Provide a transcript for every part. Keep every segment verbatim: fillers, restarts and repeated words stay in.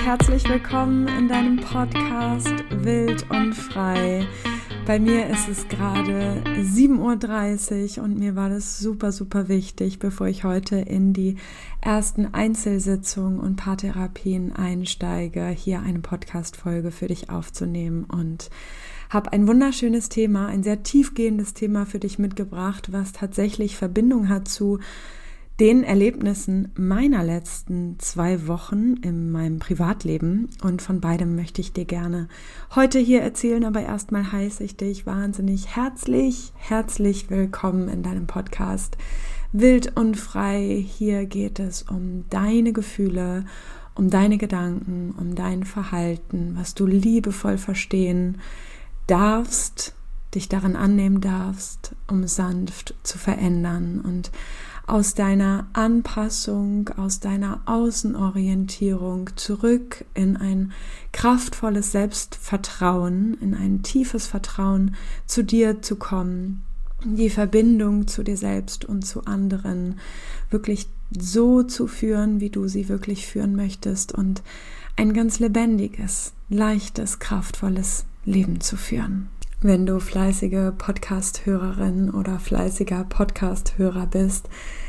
herzlich willkommen in deinem Podcast Wild und Frei. Bei mir ist es gerade sieben Uhr dreißig und mir war das super, super wichtig, bevor ich heute in die ersten Einzelsitzungen und Paartherapien einsteige, hier eine Podcast-Folge für dich aufzunehmen und habe ein wunderschönes Thema, ein sehr tiefgehendes Thema für dich mitgebracht, was tatsächlich Verbindung hat zu den Erlebnissen meiner letzten zwei Wochen in meinem Privatleben, und von beidem möchte ich dir gerne heute hier erzählen, aber erstmal heiße ich dich wahnsinnig herzlich, herzlich willkommen in deinem Podcast Wild und Frei. Hier geht es um deine Gefühle, um deine Gedanken, um dein Verhalten, was du liebevoll verstehen darfst, dich daran annehmen darfst, um sanft zu verändern und aus deiner Anpassung, aus deiner Außenorientierung zurück in ein kraftvolles Selbstvertrauen, in ein tiefes Vertrauen zu dir zu kommen, die Verbindung zu dir selbst und zu anderen wirklich so zu führen, wie du sie wirklich führen möchtest und ein ganz lebendiges, leichtes, kraftvolles Leben zu führen. Wenn du fleißige Podcast-Hörerin oder fleißiger Podcast-Hörer bist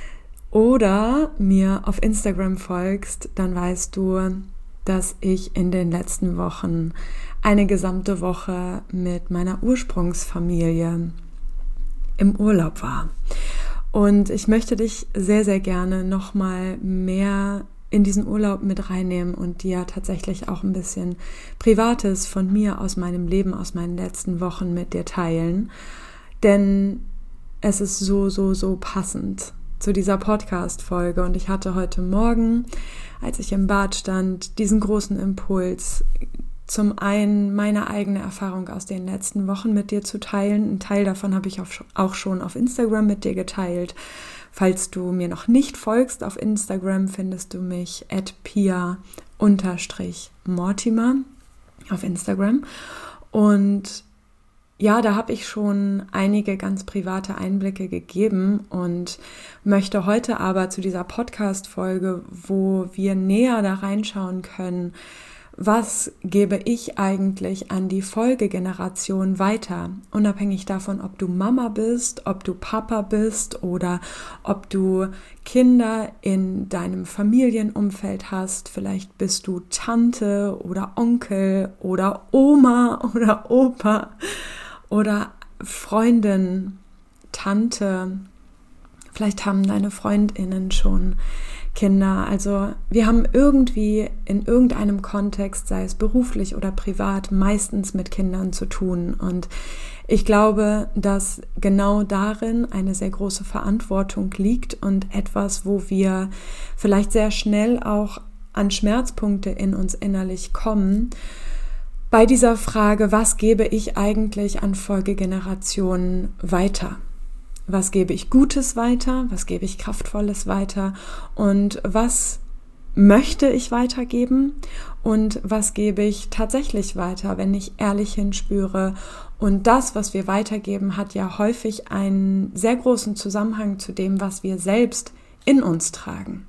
oder mir auf Instagram folgst, dann weißt du, dass ich in den letzten Wochen eine gesamte Woche mit meiner Ursprungsfamilie im Urlaub war. Und ich möchte dich sehr, sehr gerne nochmal mehr in diesen Urlaub mit reinnehmen und dir tatsächlich auch ein bisschen Privates von mir aus meinem Leben, aus meinen letzten Wochen mit dir teilen. Denn es ist so, so, so passend zu dieser Podcast-Folge. Und ich hatte heute Morgen, als ich im Bad stand, diesen großen Impuls, zum einen meine eigene Erfahrung aus den letzten Wochen mit dir zu teilen. Ein Teil davon habe ich auch schon auf Instagram mit dir geteilt. Falls du mir noch nicht folgst auf Instagram, findest du mich at pia mortimer auf Instagram. Und ja, da habe ich schon einige ganz private Einblicke gegeben und möchte heute aber zu dieser Podcast-Folge, wo wir näher da reinschauen können, was gebe ich eigentlich an die Folgegeneration weiter? Unabhängig davon, ob du Mama bist, ob du Papa bist oder ob du Kinder in deinem Familienumfeld hast. Vielleicht bist du Tante oder Onkel oder Oma oder Opa oder Freundin, Tante. Vielleicht haben deine FreundInnen schon Kinder. Also wir haben irgendwie in irgendeinem Kontext, sei es beruflich oder privat, meistens mit Kindern zu tun. Und ich glaube, dass genau darin eine sehr große Verantwortung liegt und etwas, wo wir vielleicht sehr schnell auch an Schmerzpunkte in uns innerlich kommen, bei dieser Frage, was gebe ich eigentlich an Folgegenerationen weiter? Was gebe ich Gutes weiter? Was gebe ich Kraftvolles weiter? Und was möchte ich weitergeben? Und was gebe ich tatsächlich weiter, wenn ich ehrlich hinspüre? Und das, was wir weitergeben, hat ja häufig einen sehr großen Zusammenhang zu dem, was wir selbst in uns tragen.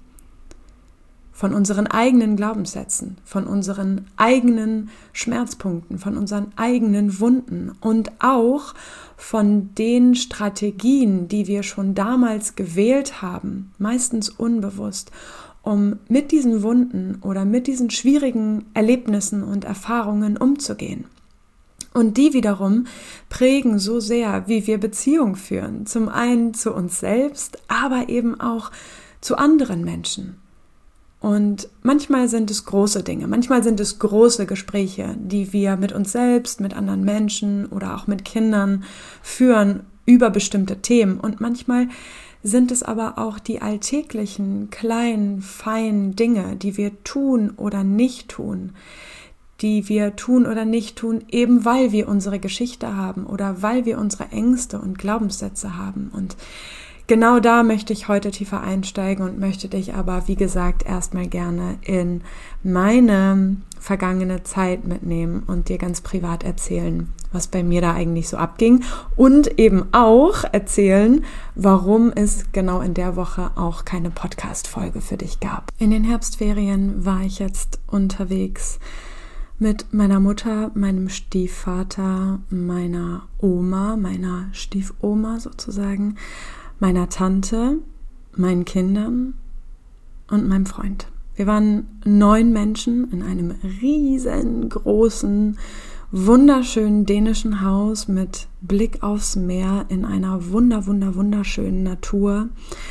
Von unseren eigenen Glaubenssätzen, von unseren eigenen Schmerzpunkten, von unseren eigenen Wunden und auch von den Strategien, die wir schon damals gewählt haben, meistens unbewusst, um mit diesen Wunden oder mit diesen schwierigen Erlebnissen und Erfahrungen umzugehen. Und die wiederum prägen so sehr, wie wir Beziehung führen, zum einen zu uns selbst, aber eben auch zu anderen Menschen. Und manchmal sind es große Dinge, manchmal sind es große Gespräche, die wir mit uns selbst, mit anderen Menschen oder auch mit Kindern führen über bestimmte Themen. Und manchmal sind es aber auch die alltäglichen, kleinen, feinen Dinge, die wir tun oder nicht tun, die wir tun oder nicht tun, eben weil wir unsere Geschichte haben oder weil wir unsere Ängste und Glaubenssätze haben. Und genau da möchte ich heute tiefer einsteigen und möchte dich aber, wie gesagt, erstmal gerne in meine vergangene Zeit mitnehmen und dir ganz privat erzählen, was bei mir da eigentlich so abging und eben auch erzählen, warum es genau in der Woche auch keine Podcast-Folge für dich gab. In den Herbstferien war ich jetzt unterwegs mit meiner Mutter, meinem Stiefvater, meiner Oma, meiner Stiefoma sozusagen, meiner Tante, meinen Kindern und meinem Freund. Wir waren neun Menschen in einem riesengroßen, wunderschönen dänischen Haus mit Blick aufs Meer in einer wunder, wunder, wunderschönen Natur.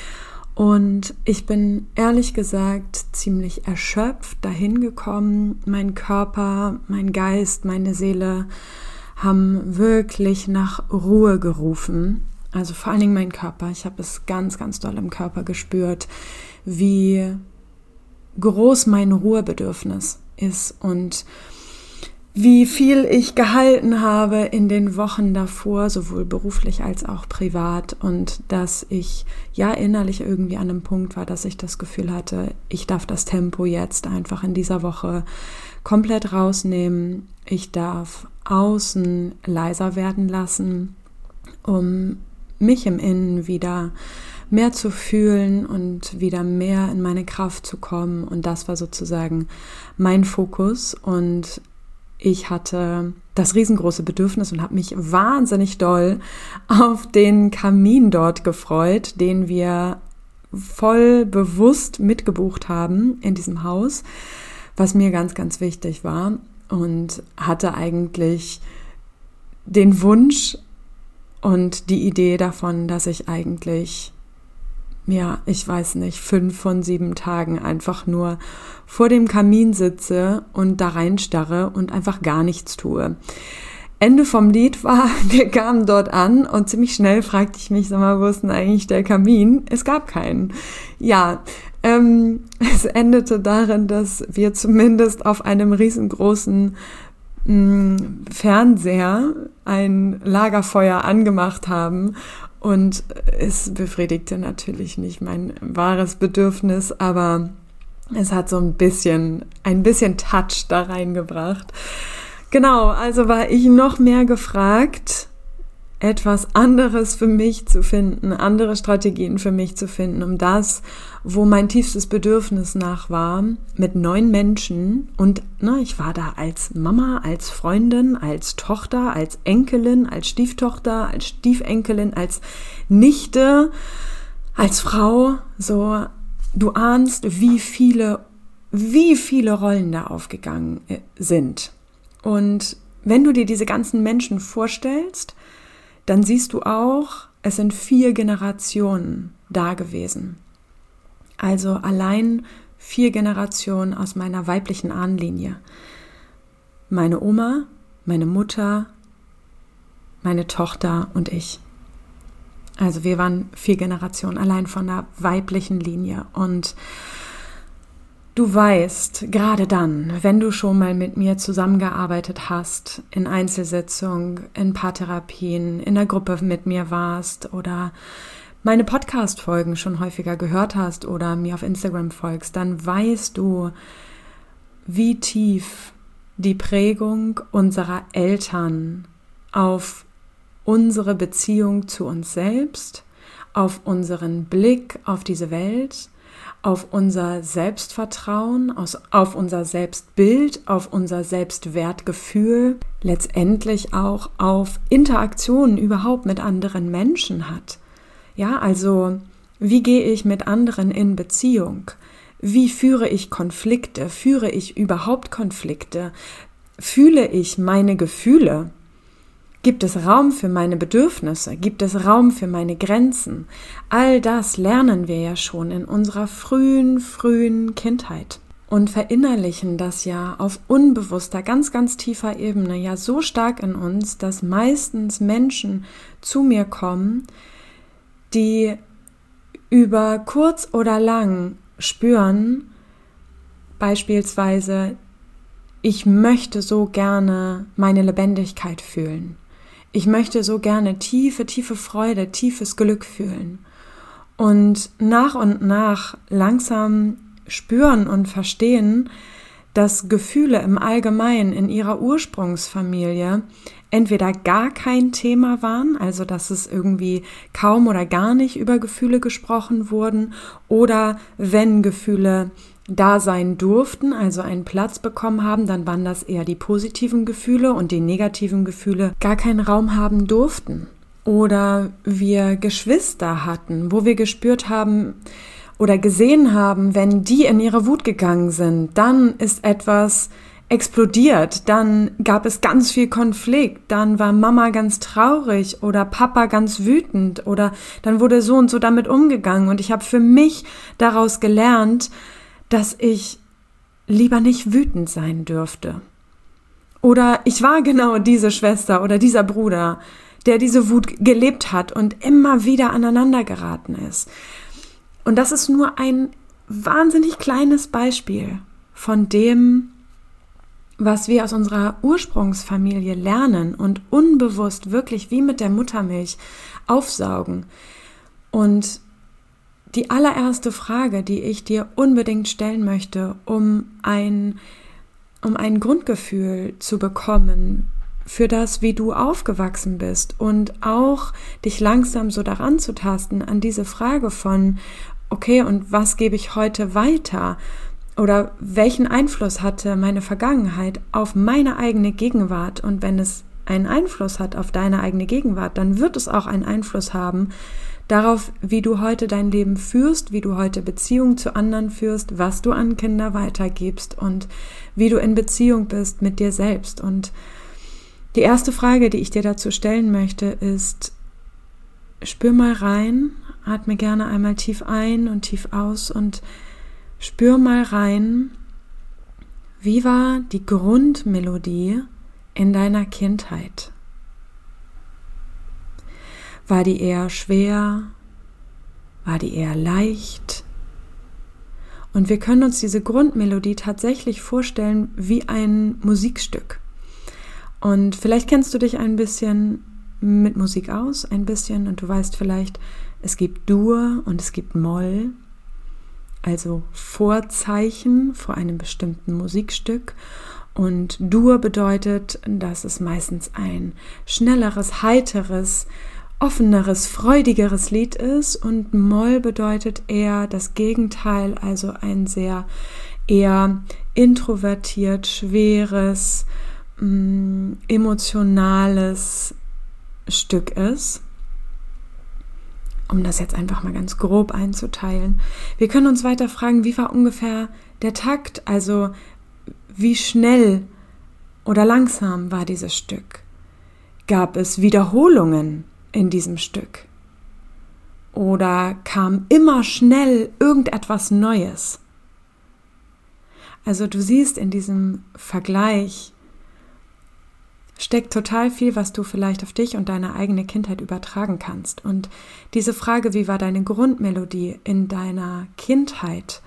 Und ich bin ehrlich gesagt ziemlich erschöpft dahin gekommen. Mein Körper, mein Geist, meine Seele haben wirklich nach Ruhe gerufen. Also vor allen Dingen mein Körper. Ich habe es ganz, ganz doll im Körper gespürt, wie groß mein Ruhebedürfnis ist und wie viel ich gehalten habe in den Wochen davor, sowohl beruflich als auch privat, und dass ich ja innerlich irgendwie an einem Punkt war, dass ich das Gefühl hatte, ich darf das Tempo jetzt einfach in dieser Woche komplett rausnehmen. Ich darf außen leiser werden lassen, um mich im Innen wieder mehr zu fühlen und wieder mehr in meine Kraft zu kommen. Und das war sozusagen mein Fokus. Und ich hatte das riesengroße Bedürfnis und habe mich wahnsinnig doll auf den Kamin dort gefreut, den wir voll bewusst mitgebucht haben in diesem Haus, was mir ganz, ganz wichtig war, und hatte eigentlich den Wunsch und die Idee davon, dass ich eigentlich, ja, ich weiß nicht, fünf von sieben Tagen einfach nur vor dem Kamin sitze und da reinstarre und einfach gar nichts tue. Ende vom Lied war, wir kamen dort an und ziemlich schnell fragte ich mich, sag mal, wo ist denn eigentlich der Kamin? Es gab keinen. Ja, ähm, es endete darin, dass wir zumindest auf einem riesengroßen mh, Fernseher ein Lagerfeuer angemacht haben. Und es befriedigte natürlich nicht mein wahres Bedürfnis, aber es hat so ein bisschen, ein bisschen Touch da reingebracht. Genau, also war ich noch mehr gefragt, etwas anderes für mich zu finden, andere Strategien für mich zu finden, um das, wo mein tiefstes Bedürfnis nach war, mit neun Menschen, und ne, ich war da als Mama, als Freundin, als Tochter, als Enkelin, als Stieftochter, als Stiefenkelin, als Nichte, als Frau, so, du ahnst, wie viele, wie viele Rollen da aufgegangen sind. Und wenn du dir diese ganzen Menschen vorstellst, dann siehst du auch, es sind vier Generationen da gewesen. Also allein vier Generationen aus meiner weiblichen Ahnenlinie. Meine Oma, meine Mutter, meine Tochter und ich. Also wir waren vier Generationen allein von der weiblichen Linie. Und du weißt, gerade dann, wenn du schon mal mit mir zusammengearbeitet hast, in Einzelsitzung, in Paartherapien, in der Gruppe mit mir warst oder meine Podcast-Folgen schon häufiger gehört hast oder mir auf Instagram folgst, dann weißt du, wie tief die Prägung unserer Eltern auf unsere Beziehung zu uns selbst, auf unseren Blick auf diese Welt, auf unser Selbstvertrauen, auf unser Selbstbild, auf unser Selbstwertgefühl, letztendlich auch auf Interaktionen überhaupt mit anderen Menschen hat. Ja, also wie gehe ich mit anderen in Beziehung? Wie führe ich Konflikte? Führe ich überhaupt Konflikte? Fühle ich meine Gefühle? Gibt es Raum für meine Bedürfnisse? Gibt es Raum für meine Grenzen? All das lernen wir ja schon in unserer frühen, frühen Kindheit und verinnerlichen das ja auf unbewusster, ganz, ganz tiefer Ebene ja so stark in uns, dass meistens Menschen zu mir kommen, die über kurz oder lang spüren, beispielsweise, ich möchte so gerne meine Lebendigkeit fühlen. Ich möchte so gerne tiefe, tiefe Freude, tiefes Glück fühlen. und nach und nach langsam spüren und verstehen, dass Gefühle im Allgemeinen in ihrer Ursprungsfamilie entweder gar kein Thema waren, also dass es irgendwie kaum oder gar nicht über Gefühle gesprochen wurden, oder wenn Gefühle da sein durften, also einen Platz bekommen haben, dann waren das eher die positiven Gefühle und die negativen Gefühle gar keinen Raum haben durften. Oder wir Geschwister hatten, wo wir gespürt haben oder gesehen haben, wenn die in ihre Wut gegangen sind, dann ist etwas explodiert, dann gab es ganz viel Konflikt, dann war Mama ganz traurig oder Papa ganz wütend oder dann wurde so und so damit umgegangen und ich habe für mich daraus gelernt, dass ich lieber nicht wütend sein dürfte. Oder ich war genau diese Schwester oder dieser Bruder, der diese Wut gelebt hat und immer wieder aneinander geraten ist. Und das ist nur ein wahnsinnig kleines Beispiel von dem, was wir aus unserer Ursprungsfamilie lernen und unbewusst wirklich wie mit der Muttermilch aufsaugen. Und die allererste Frage, die ich dir unbedingt stellen möchte, um ein, um ein Grundgefühl zu bekommen für das, wie du aufgewachsen bist und auch dich langsam so daran zu tasten an diese Frage von, okay, und was gebe ich heute weiter? Oder welchen Einfluss hatte meine Vergangenheit auf meine eigene Gegenwart? Und wenn es einen Einfluss hat auf deine eigene Gegenwart, dann wird es auch einen Einfluss haben darauf, wie du heute dein Leben führst, wie du heute Beziehungen zu anderen führst, was du an Kinder weitergibst und wie du in Beziehung bist mit dir selbst. Und die erste Frage, die ich dir dazu stellen möchte, ist, spür mal rein, atme gerne einmal tief ein und tief aus und spür mal rein, wie war die Grundmelodie in deiner Kindheit? War die eher schwer? War die eher leicht? Und wir können uns diese Grundmelodie tatsächlich vorstellen wie ein Musikstück. Und vielleicht kennst du dich ein bisschen mit Musik aus, ein bisschen, und du weißt vielleicht, es gibt Dur und es gibt Moll, also Vorzeichen vor einem bestimmten Musikstück. Und Dur bedeutet, dass es meistens ein schnelleres, heiteres, offeneres, freudigeres Lied ist, und Moll bedeutet eher das Gegenteil, also ein sehr eher introvertiert, schweres, mh, emotionales Stück ist. Um das jetzt einfach mal ganz grob einzuteilen. Wir können uns weiter fragen, wie war ungefähr der Takt, also wie schnell oder langsam war dieses Stück? Gab es Wiederholungen in diesem Stück? Oder kam immer schnell irgendetwas Neues? Also du siehst, in diesem Vergleich steckt total viel, was du vielleicht auf dich und deine eigene Kindheit übertragen kannst. Und diese Frage, wie war deine Grundmelodie in deiner Kindheit,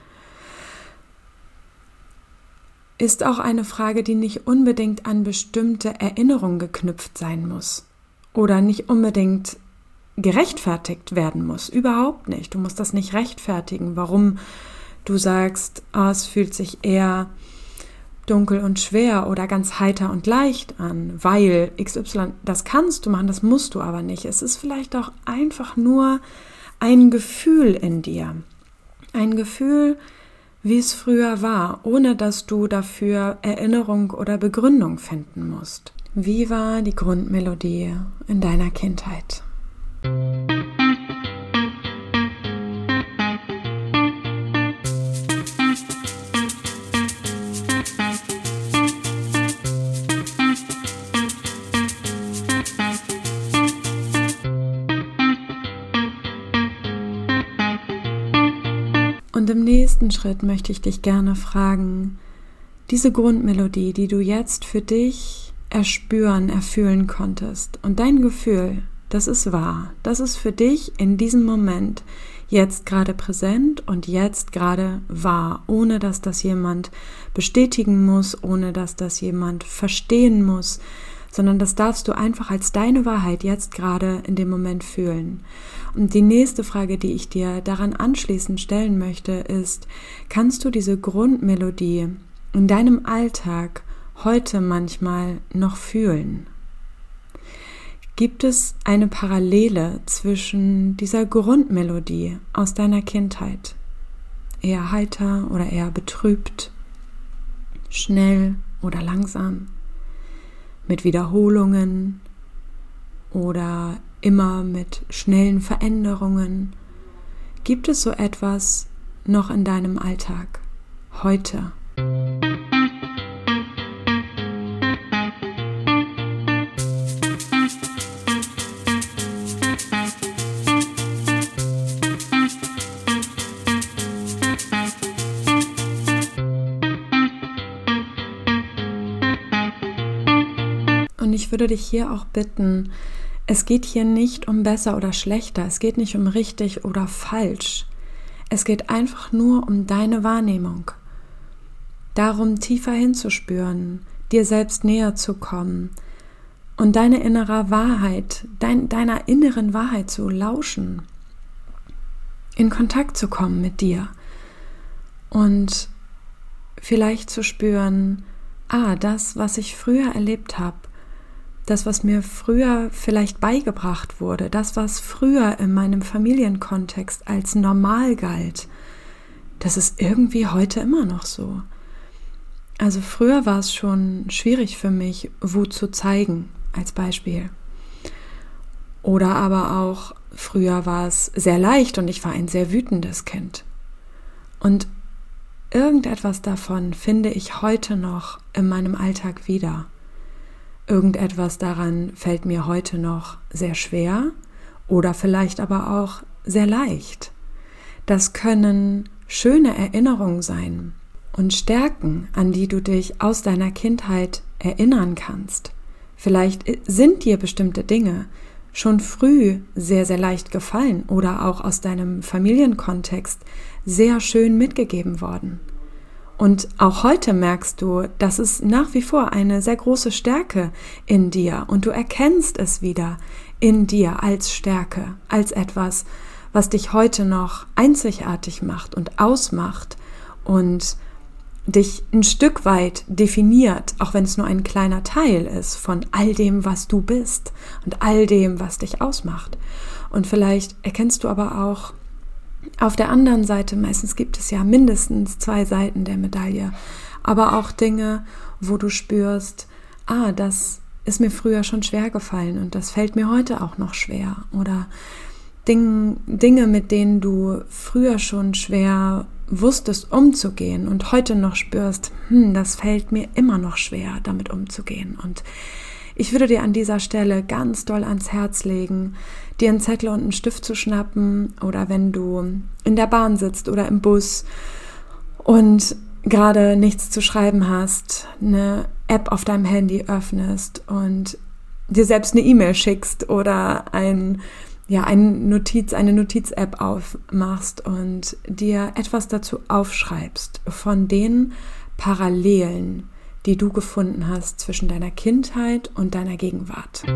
ist auch eine Frage, die nicht unbedingt an bestimmte Erinnerungen geknüpft sein muss oder nicht unbedingt gerechtfertigt werden muss. Überhaupt nicht. Du musst das nicht rechtfertigen, warum du sagst, oh, es fühlt sich eher dunkel und schwer oder ganz heiter und leicht an, weil X Y, das kannst du machen, das musst du aber nicht. Es ist vielleicht auch einfach nur ein Gefühl in dir. Ein Gefühl, wie es früher war, ohne dass du dafür Erinnerung oder Begründung finden musst. Wie war die Grundmelodie in deiner Kindheit? Und im nächsten Schritt möchte ich dich gerne fragen, diese Grundmelodie, die du jetzt für dich erspüren, erfühlen konntest, und dein Gefühl, das ist wahr, das ist für dich in diesem Moment jetzt gerade präsent und jetzt gerade wahr, ohne dass das jemand bestätigen muss, ohne dass das jemand verstehen muss, sondern das darfst du einfach als deine Wahrheit jetzt gerade in dem Moment fühlen. Und die nächste Frage, die ich dir daran anschließend stellen möchte, ist, kannst du diese Grundmelodie in deinem Alltag heute manchmal noch fühlen? Gibt es eine Parallele zwischen dieser Grundmelodie aus deiner Kindheit? Eher heiter oder eher betrübt? Schnell oder langsam? Mit Wiederholungen oder immer mit schnellen Veränderungen? Gibt es so etwas noch in deinem Alltag heute? Und ich würde dich hier auch bitten, es geht hier nicht um besser oder schlechter, es geht nicht um richtig oder falsch. Es geht einfach nur um deine Wahrnehmung. Darum, tiefer hinzuspüren, dir selbst näher zu kommen und deine innere Wahrheit, dein, deiner inneren Wahrheit zu lauschen, in Kontakt zu kommen mit dir und vielleicht zu spüren, ah, das, was ich früher erlebt habe, das, was mir früher vielleicht beigebracht wurde, das, was früher in meinem Familienkontext als normal galt, das ist irgendwie heute immer noch so. Also früher war es schon schwierig für mich, Wut zu zeigen, als Beispiel. Oder aber auch, früher war es sehr leicht und ich war ein sehr wütendes Kind. Und irgendetwas davon finde ich heute noch in meinem Alltag wieder. Irgendetwas daran fällt mir heute noch sehr schwer oder vielleicht aber auch sehr leicht. Das können schöne Erinnerungen sein und Stärken, an die du dich aus deiner Kindheit erinnern kannst. Vielleicht sind dir bestimmte Dinge schon früh sehr, sehr leicht gefallen oder auch aus deinem Familienkontext sehr schön mitgegeben worden. Und auch heute merkst du, das ist nach wie vor eine sehr große Stärke in dir und du erkennst es wieder in dir als Stärke, als etwas, was dich heute noch einzigartig macht und ausmacht und dich ein Stück weit definiert, auch wenn es nur ein kleiner Teil ist von all dem, was du bist und all dem, was dich ausmacht. Und vielleicht erkennst du aber auch auf der anderen Seite, meistens gibt es ja mindestens zwei Seiten der Medaille, aber auch Dinge, wo du spürst, ah, das ist mir früher schon schwer gefallen und das fällt mir heute auch noch schwer. Oder Ding, Dinge, mit denen du früher schon schwer wusstest umzugehen und heute noch spürst, hm, das fällt mir immer noch schwer, damit umzugehen. Und ich würde dir an dieser Stelle ganz doll ans Herz legen, dir einen Zettel und einen Stift zu schnappen oder wenn du in der Bahn sitzt oder im Bus und gerade nichts zu schreiben hast, eine App auf deinem Handy öffnest und dir selbst eine E-Mail schickst oder ein, ja, ein Notiz, eine Notiz-App aufmachst und dir etwas dazu aufschreibst von den Parallelen, die du gefunden hast zwischen deiner Kindheit und deiner Gegenwart.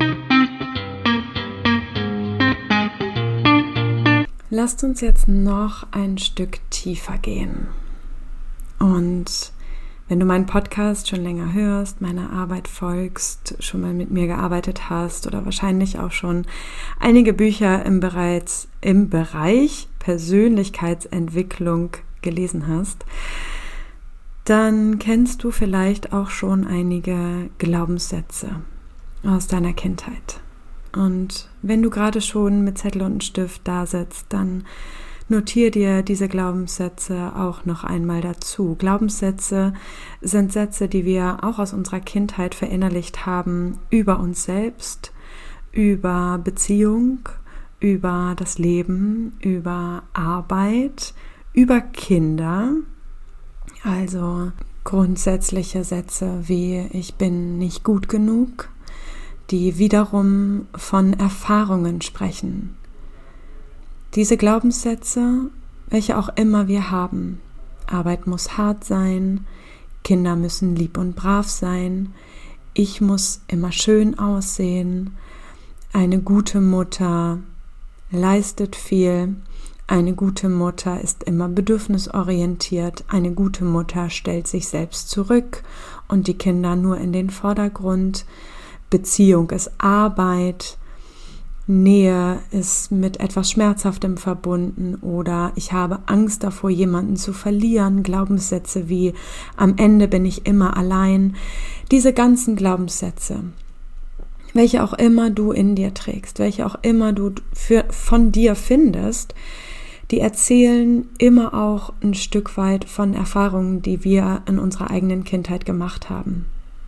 Lasst uns jetzt noch ein Stück tiefer gehen. Und wenn du meinen Podcast schon länger hörst, meiner Arbeit folgst, schon mal mit mir gearbeitet hast oder wahrscheinlich auch schon einige Bücher im, bereits, im Bereich Persönlichkeitsentwicklung gelesen hast, dann kennst du vielleicht auch schon einige Glaubenssätze aus deiner Kindheit. Und wenn du gerade schon mit Zettel und Stift da sitzt, dann notier dir diese Glaubenssätze auch noch einmal dazu. Glaubenssätze sind Sätze, die wir auch aus unserer Kindheit verinnerlicht haben über uns selbst, über Beziehung, über das Leben, über Arbeit, über Kinder. Also grundsätzliche Sätze wie ich bin nicht gut genug, die wiederum von Erfahrungen sprechen. Diese Glaubenssätze, welche auch immer wir haben, Arbeit muss hart sein, Kinder müssen lieb und brav sein, ich muss immer schön aussehen, eine gute Mutter leistet viel, eine gute Mutter ist immer bedürfnisorientiert, eine gute Mutter stellt sich selbst zurück und die Kinder nur in den Vordergrund, Beziehung ist Arbeit, Nähe ist mit etwas Schmerzhaftem verbunden oder ich habe Angst davor, jemanden zu verlieren. Glaubenssätze wie am Ende bin ich immer allein. Diese ganzen Glaubenssätze, welche auch immer du in dir trägst, welche auch immer du für, von dir findest, die erzählen immer auch ein Stück weit von Erfahrungen, die wir in unserer eigenen Kindheit gemacht haben.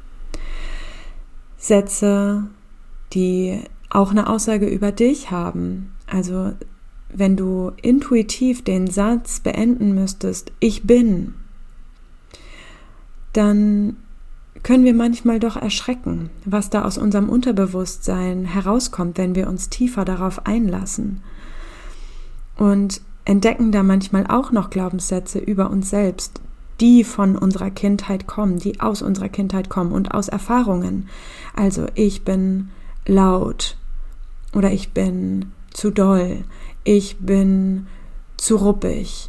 Sätze, die auch eine Aussage über dich haben. Also wenn du intuitiv den Satz beenden müsstest, ich bin, dann können wir manchmal doch erschrecken, was da aus unserem Unterbewusstsein herauskommt, wenn wir uns tiefer darauf einlassen. Und entdecken da manchmal auch noch Glaubenssätze über uns selbst, die von unserer Kindheit kommen, die aus unserer Kindheit kommen und aus Erfahrungen. Also ich bin laut oder ich bin zu doll, ich bin zu ruppig,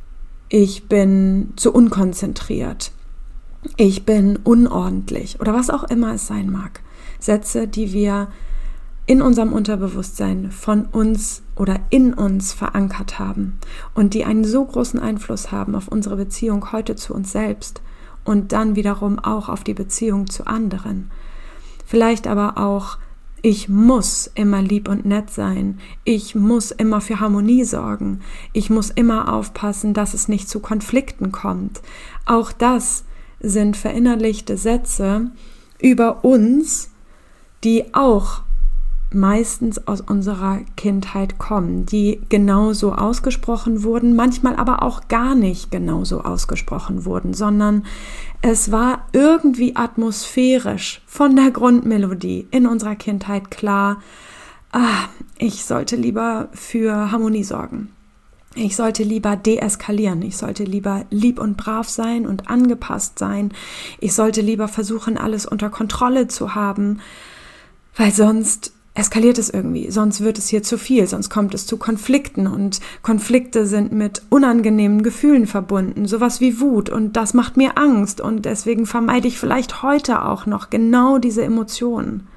ich bin zu unkonzentriert, ich bin unordentlich oder was auch immer es sein mag. Sätze, die wir in unserem Unterbewusstsein von uns oder in uns verankert haben und die einen so großen Einfluss haben auf unsere Beziehung heute zu uns selbst und dann wiederum auch auf die Beziehung zu anderen. Vielleicht aber auch, ich muss immer lieb und nett sein, ich muss immer für Harmonie sorgen, ich muss immer aufpassen, dass es nicht zu Konflikten kommt. Auch das sind verinnerlichte Sätze über uns, die auch meistens aus unserer Kindheit kommen, die genauso ausgesprochen wurden, manchmal aber auch gar nicht genauso ausgesprochen wurden, sondern es war irgendwie atmosphärisch von der Grundmelodie in unserer Kindheit klar, ah, ich sollte lieber für Harmonie sorgen. Ich sollte lieber deeskalieren, ich sollte lieber lieb und brav sein und angepasst sein, ich sollte lieber versuchen, alles unter Kontrolle zu haben, weil sonst eskaliert es irgendwie, sonst wird es hier zu viel, sonst kommt es zu Konflikten und Konflikte sind mit unangenehmen Gefühlen verbunden, sowas wie Wut und das macht mir Angst und deswegen vermeide ich vielleicht heute auch noch genau diese Emotionen.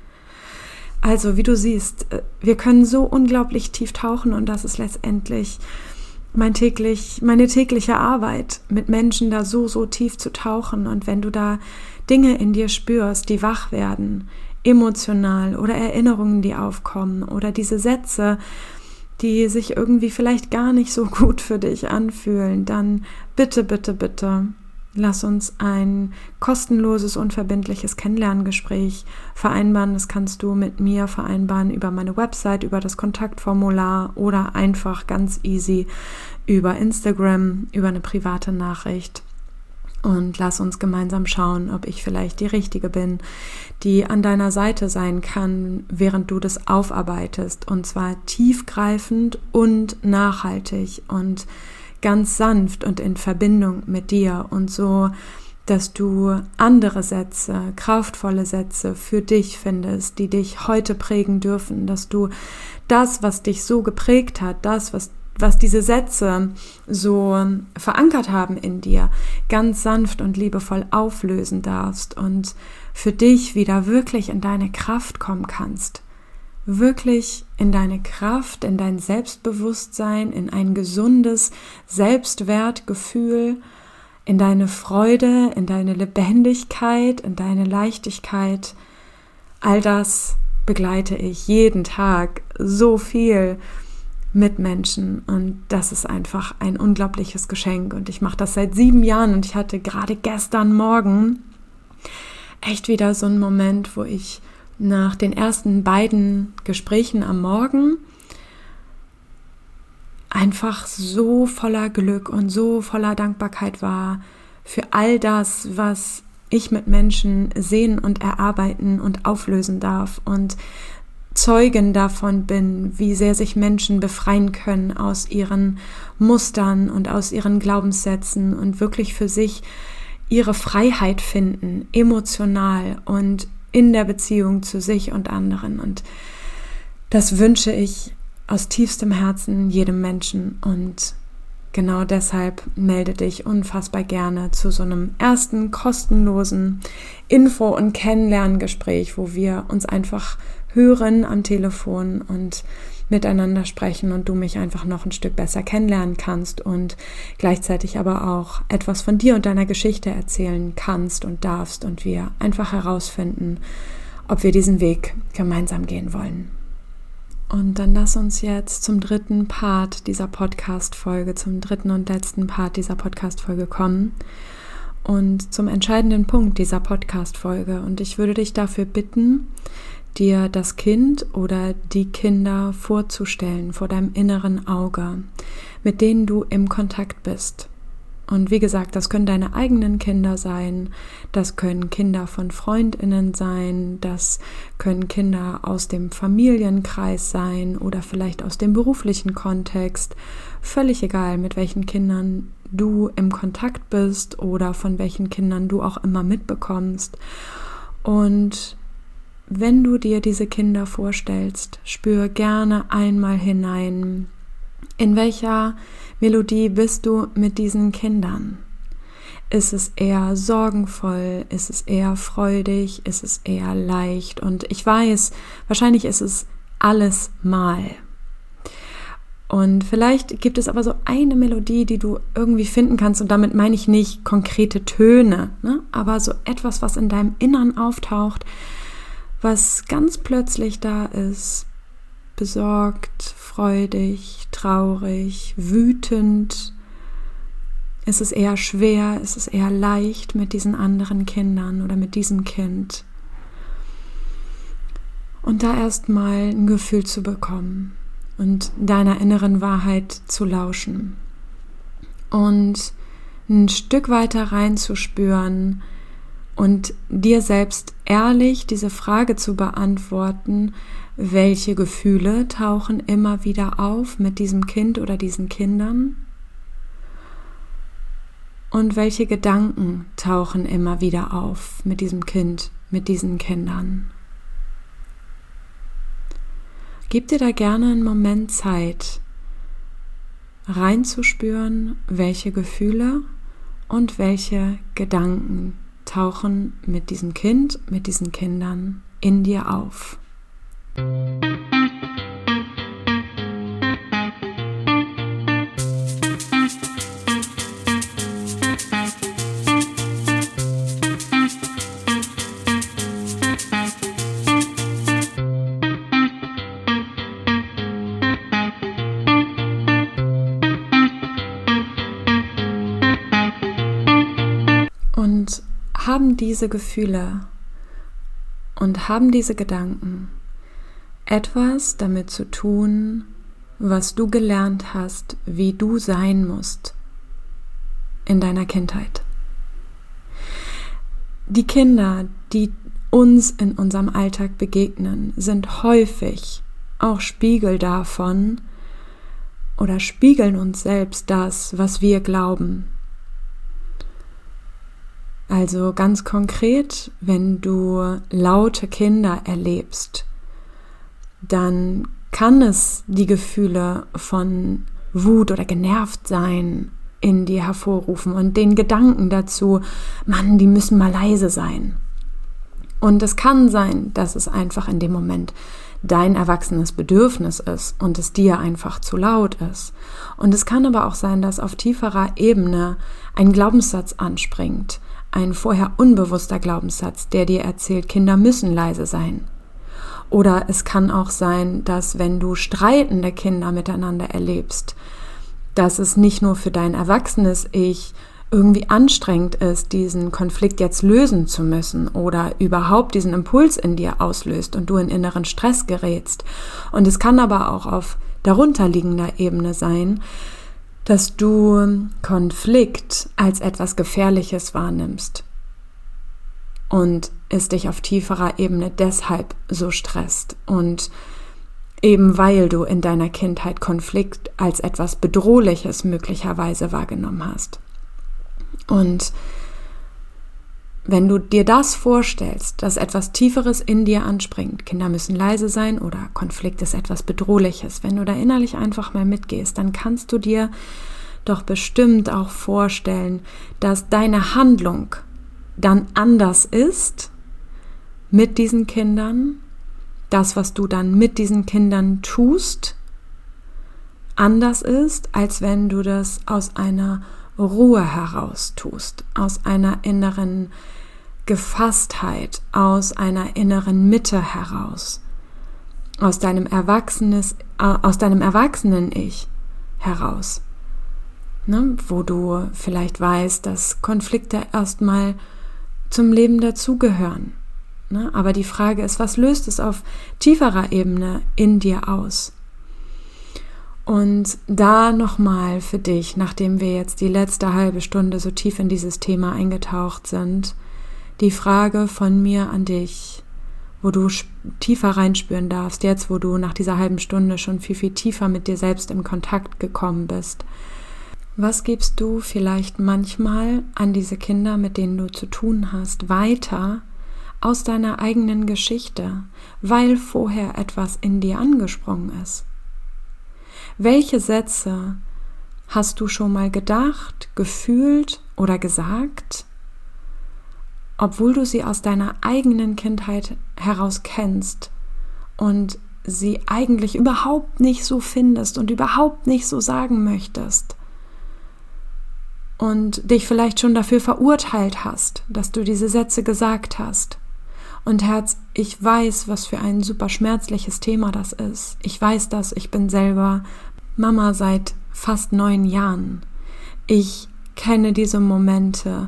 Also wie du siehst, wir können so unglaublich tief tauchen und das ist letztendlich mein täglich, meine tägliche Arbeit, mit Menschen da so, so tief zu tauchen und wenn du da Dinge in dir spürst, die wach werden, emotional oder Erinnerungen, die aufkommen oder diese Sätze, die sich irgendwie vielleicht gar nicht so gut für dich anfühlen, dann bitte, bitte, bitte lass uns ein kostenloses, unverbindliches Kennenlerngespräch vereinbaren. Das kannst du mit mir vereinbaren über meine Website, über das Kontaktformular oder einfach ganz easy über Instagram, über eine private Nachricht. Und lass uns gemeinsam schauen, ob ich vielleicht die Richtige bin, die an deiner Seite sein kann, während du das aufarbeitest. Und zwar tiefgreifend und nachhaltig und ganz sanft und in Verbindung mit dir. Und so, dass du andere Sätze, kraftvolle Sätze für dich findest, die dich heute prägen dürfen. Dass du das, was dich so geprägt hat, das, was was diese Sätze so verankert haben in dir, ganz sanft und liebevoll auflösen darfst und für dich wieder wirklich in deine Kraft kommen kannst. Wirklich in deine Kraft, in dein Selbstbewusstsein, in ein gesundes Selbstwertgefühl, in deine Freude, in deine Lebendigkeit, in deine Leichtigkeit. All das begleite ich jeden Tag so viel mit Menschen und das ist einfach ein unglaubliches Geschenk und ich mache das seit sieben Jahren und ich hatte gerade gestern Morgen echt wieder so einen Moment, wo ich nach den ersten beiden Gesprächen am Morgen einfach so voller Glück und so voller Dankbarkeit war für all das, was ich mit Menschen sehen und erarbeiten und auflösen darf und Zeugen davon bin, wie sehr sich Menschen befreien können aus ihren Mustern und aus ihren Glaubenssätzen und wirklich für sich ihre Freiheit finden, emotional und in der Beziehung zu sich und anderen. Und das wünsche ich aus tiefstem Herzen jedem Menschen. Und genau deshalb melde dich unfassbar gerne zu so einem ersten kostenlosen Info- und Kennenlerngespräch, wo wir uns einfach hören am Telefon und miteinander sprechen und du mich einfach noch ein Stück besser kennenlernen kannst und gleichzeitig aber auch etwas von dir und deiner Geschichte erzählen kannst und darfst und wir einfach herausfinden, ob wir diesen Weg gemeinsam gehen wollen. Und dann lass uns jetzt zum dritten Part dieser Podcast-Folge, zum dritten und letzten Part dieser Podcast-Folge kommen und zum entscheidenden Punkt dieser Podcast-Folge. Und ich würde dich dafür bitten, dir das Kind oder die Kinder vorzustellen vor deinem inneren Auge, mit denen du im Kontakt bist. Und wie gesagt, das können deine eigenen Kinder sein, das können Kinder von FreundInnen sein, das können Kinder aus dem Familienkreis sein oder vielleicht aus dem beruflichen Kontext. Völlig egal, mit welchen Kindern du im Kontakt bist oder von welchen Kindern du auch immer mitbekommst. Und wenn du dir diese Kinder vorstellst, spür gerne einmal hinein, in welcher Melodie bist du mit diesen Kindern? Ist es eher sorgenvoll? Ist es eher freudig? Ist es eher leicht? Und ich weiß, wahrscheinlich ist es alles mal. Und vielleicht gibt es aber so eine Melodie, die du irgendwie finden kannst, und damit meine ich nicht konkrete Töne, ne? Aber so etwas, was in deinem Innern auftaucht, was ganz plötzlich da ist, besorgt, freudig, traurig, wütend. Ist es eher schwer, ist es eher leicht mit diesen anderen Kindern oder mit diesem Kind? Und da erstmal ein Gefühl zu bekommen und deiner inneren Wahrheit zu lauschen und ein Stück weiter reinzuspüren, und dir selbst ehrlich diese Frage zu beantworten, welche Gefühle tauchen immer wieder auf mit diesem Kind oder diesen Kindern? Und welche Gedanken tauchen immer wieder auf mit diesem Kind, mit diesen Kindern? Gib dir da gerne einen Moment Zeit, reinzuspüren, welche Gefühle und welche Gedanken tauchen mit diesem Kind, mit diesen Kindern in dir auf. Und haben diese Gefühle und haben diese Gedanken etwas damit zu tun, was du gelernt hast, wie du sein musst in deiner Kindheit? Die Kinder, die uns in unserem Alltag begegnen, sind häufig auch Spiegel davon oder spiegeln uns selbst das, was wir glauben. Also ganz konkret, wenn du laute Kinder erlebst, dann kann es die Gefühle von Wut oder genervt sein in dir hervorrufen und den Gedanken dazu, Mann, die müssen mal leise sein. Und es kann sein, dass es einfach in dem Moment dein erwachsenes Bedürfnis ist und es dir einfach zu laut ist. Und es kann aber auch sein, dass auf tieferer Ebene ein Glaubenssatz anspringt, ein vorher unbewusster Glaubenssatz, der dir erzählt, Kinder müssen leise sein. Oder es kann auch sein, dass wenn du streitende Kinder miteinander erlebst, dass es nicht nur für dein erwachsenes Ich irgendwie anstrengend ist, diesen Konflikt jetzt lösen zu müssen oder überhaupt diesen Impuls in dir auslöst und du in inneren Stress gerätst. Und es kann aber auch auf darunterliegender Ebene sein, dass du Konflikt als etwas Gefährliches wahrnimmst und es dich auf tieferer Ebene deshalb so stresst und eben weil du in deiner Kindheit Konflikt als etwas Bedrohliches möglicherweise wahrgenommen hast. Und wenn du dir das vorstellst, dass etwas Tieferes in dir anspringt, Kinder müssen leise sein oder Konflikt ist etwas Bedrohliches, wenn du da innerlich einfach mal mitgehst, dann kannst du dir doch bestimmt auch vorstellen, dass deine Handlung dann anders ist mit diesen Kindern, das, was du dann mit diesen Kindern tust, anders ist, als wenn du das aus einer Ruhe heraus tust, aus einer inneren Gefasstheit, aus einer inneren Mitte heraus, aus deinem Erwachsenes, aus deinem Erwachsenen-Ich heraus, ne? Wo du vielleicht weißt, dass Konflikte erstmal zum Leben dazugehören, ne? Aber die Frage ist, was löst es auf tieferer Ebene in dir aus? Und da nochmal für dich, nachdem wir jetzt die letzte halbe Stunde so tief in dieses Thema eingetaucht sind, die Frage von mir an dich, wo du tiefer reinspüren darfst, jetzt wo du nach dieser halben Stunde schon viel, viel tiefer mit dir selbst in Kontakt gekommen bist. Was gibst du vielleicht manchmal an diese Kinder, mit denen du zu tun hast, weiter aus deiner eigenen Geschichte, weil vorher etwas in dir angesprungen ist? Welche Sätze hast du schon mal gedacht, gefühlt oder gesagt, obwohl du sie aus deiner eigenen Kindheit heraus kennst und sie eigentlich überhaupt nicht so findest und überhaupt nicht so sagen möchtest und dich vielleicht schon dafür verurteilt hast, dass du diese Sätze gesagt hast. Und Herz, ich weiß, was für ein super schmerzliches Thema das ist. Ich weiß das, ich bin selber Mama seit fast neun Jahren. Ich kenne diese Momente,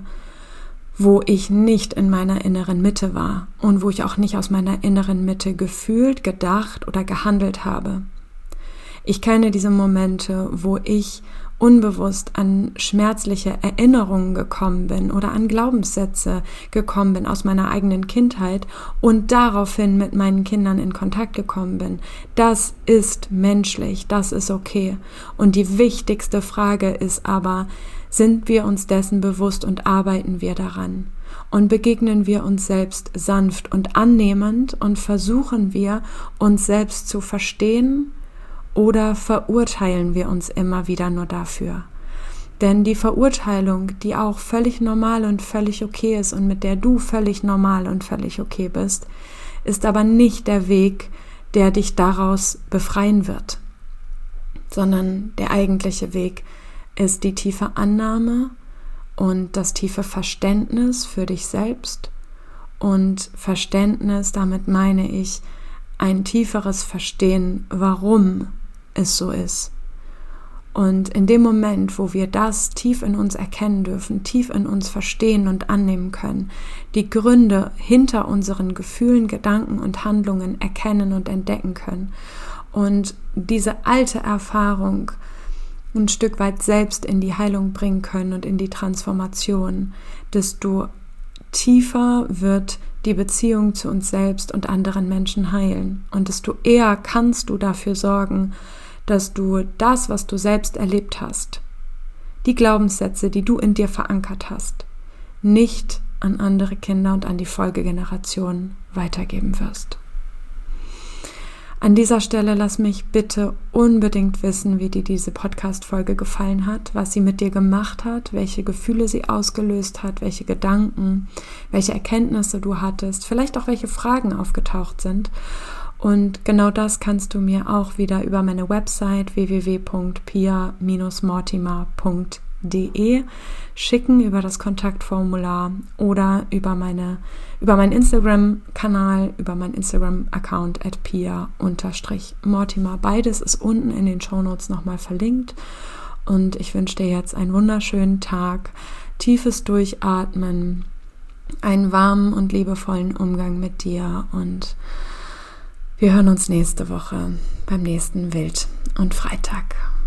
wo ich nicht in meiner inneren Mitte war und wo ich auch nicht aus meiner inneren Mitte gefühlt, gedacht oder gehandelt habe. Ich kenne diese Momente, wo ich unbewusst an schmerzliche Erinnerungen gekommen bin oder an Glaubenssätze gekommen bin aus meiner eigenen Kindheit und daraufhin mit meinen Kindern in Kontakt gekommen bin. Das ist menschlich, das ist okay. Und die wichtigste Frage ist aber, sind wir uns dessen bewusst und arbeiten wir daran? Und begegnen wir uns selbst sanft und annehmend und versuchen wir, uns selbst zu verstehen? Oder verurteilen wir uns immer wieder nur dafür? Denn die Verurteilung, die auch völlig normal und völlig okay ist und mit der du völlig normal und völlig okay bist, ist aber nicht der Weg, der dich daraus befreien wird, sondern der eigentliche Weg ist die tiefe Annahme und das tiefe Verständnis für dich selbst. Und Verständnis, damit meine ich ein tieferes Verstehen, warum es so ist. Und in dem Moment, wo wir das tief in uns erkennen dürfen, tief in uns verstehen und annehmen können, die Gründe hinter unseren Gefühlen, Gedanken und Handlungen erkennen und entdecken können und diese alte Erfahrung ein Stück weit selbst in die Heilung bringen können und in die Transformation, desto tiefer wird die Beziehung zu uns selbst und anderen Menschen heilen. Und desto eher kannst du dafür sorgen, dass du das, was du selbst erlebt hast, die Glaubenssätze, die du in dir verankert hast, nicht an andere Kinder und an die Folgegenerationen weitergeben wirst. An dieser Stelle lass mich bitte unbedingt wissen, wie dir diese Podcast-Folge gefallen hat, was sie mit dir gemacht hat, welche Gefühle sie ausgelöst hat, welche Gedanken, welche Erkenntnisse du hattest, vielleicht auch welche Fragen aufgetaucht sind. Und genau das kannst du mir auch wieder über meine Website w w w punkt pia Bindestrich mortimer punkt de schicken, über das Kontaktformular oder über meine über meinen Instagram-Kanal, über meinen Instagram-Account at pia Bindestrich mortimer. Beides ist unten in den Shownotes nochmal verlinkt. Und ich wünsche dir jetzt einen wunderschönen Tag, tiefes Durchatmen, einen warmen und liebevollen Umgang mit dir und wir hören uns nächste Woche beim nächsten Wild und Freitag.